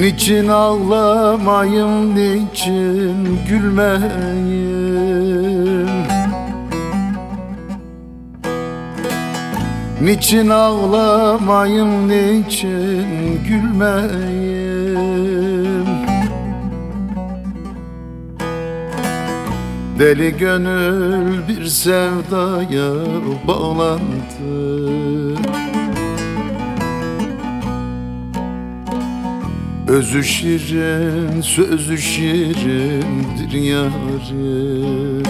Niçin ağlamayım, niçin gülmeyim? Niçin ağlamayım, niçin gülmeyim? Deli gönül bir sevdaya bağlandı. Özü şirin, sözü şirindir yarim.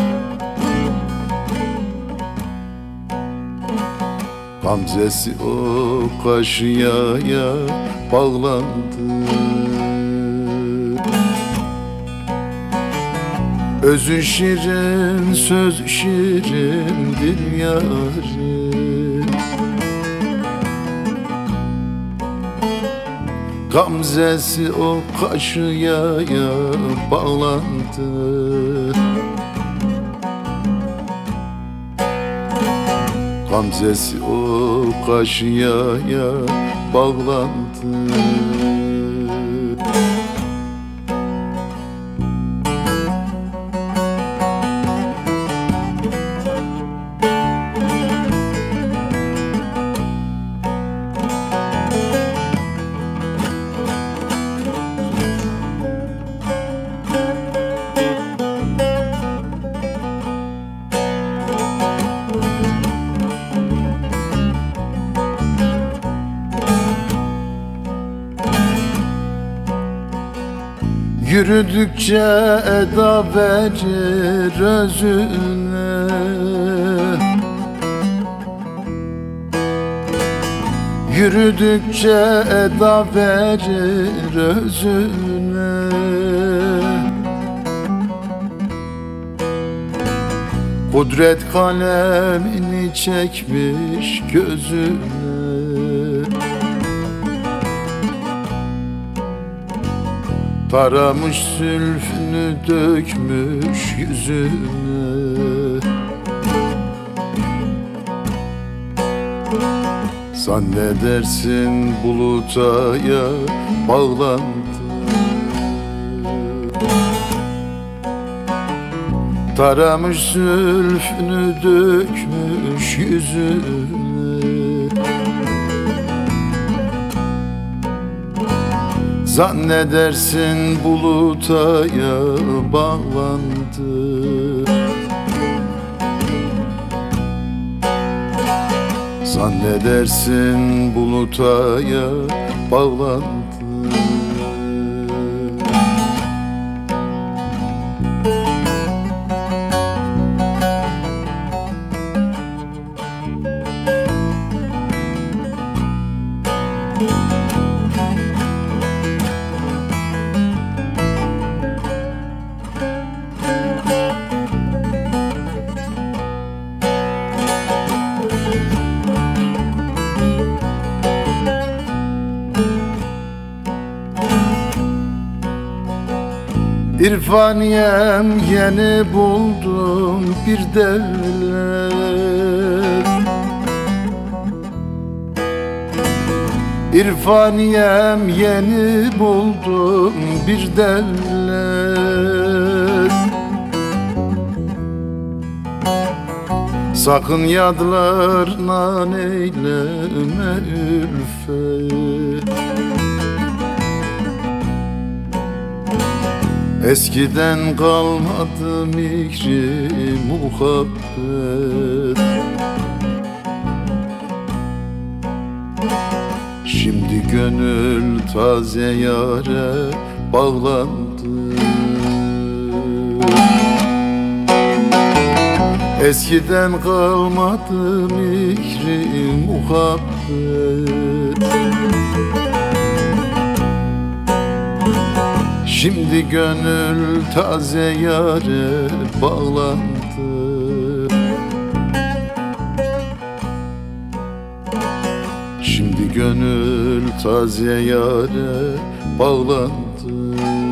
Gamzesi o kaşıya bağlandı. Özü şirin, sözü şirindir yarim. Gamzesi o kaşıya bağlandı. Gamzesi o kaşıya bağlandı. Yürüdükçe eda verir özüne. Yürüdükçe eda verir özüne. Kudret kalemini çekmiş gözüne. Taramış zülfünü dökmüş yüzüne. Zannedersin buluta bağlandı. Taramış zülfünü dökmüş yüzüne. Zannedersin buluta bağlandı. Zannedersin buluta bağlandı. İrfaniyem yeni buldum bir devlet. İrfaniyem yeni buldum bir devlet. Sakın yadlarına neyleme ülfet. Eskiden kalmadı mihri muhabbet. Şimdi gönül taze yâre bağlandı. Eskiden kalmadı mihri muhabbet. Şimdi gönül taze yâre bağlandı. Şimdi gönül taze yâre bağlandı.